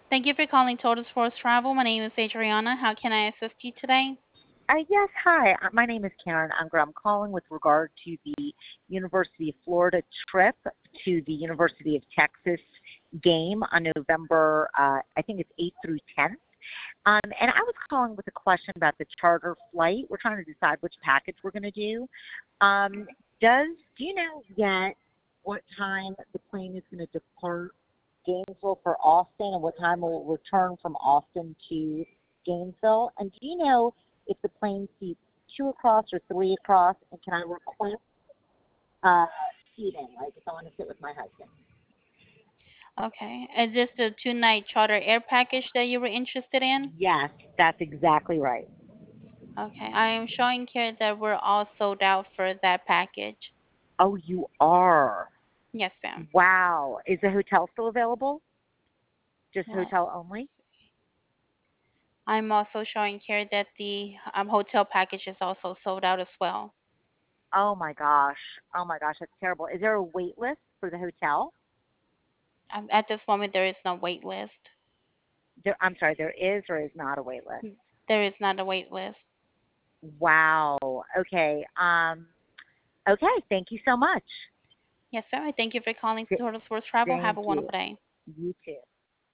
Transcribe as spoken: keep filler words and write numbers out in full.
Thank you for calling Total Sports Travel. My name is Adriana. How can I assist you today? Uh, yes, hi. Uh, My name is Karen Unger. I'm calling with regard to the University of Florida trip to the University of Texas game on November, uh, I think it's eighth through tenth. Um, and I was calling with a question about the charter flight. We're trying to decide which package we're going to do. Um, does do you know yet what time the plane is going to depart Gainesville for Austin, and what time it will return from Austin to Gainesville? And do you know if the plane seats two across or three across? And can I request uh, seating, like if I want to sit with my husband? Okay. Is this the two-night charter air package that you were interested in? Yes, that's exactly right. Okay. I am showing here that we're all sold out for that package. Oh, you are. Yes, ma'am. Wow. Is the hotel still available? Just Well, hotel only? I'm also showing here that the um, hotel package is also sold out as well. Oh my gosh. Oh my gosh, that's terrible. Is there a wait list for the hotel? Um, at this moment, there is no wait list. There, I'm sorry, there is or is not a wait list? There is not a wait list. Wow. Okay. Um. Okay. Thank you so much. Yes, sir. Thank you for calling Th- Total Sports Travel. Have thank a wonderful you. day. You too.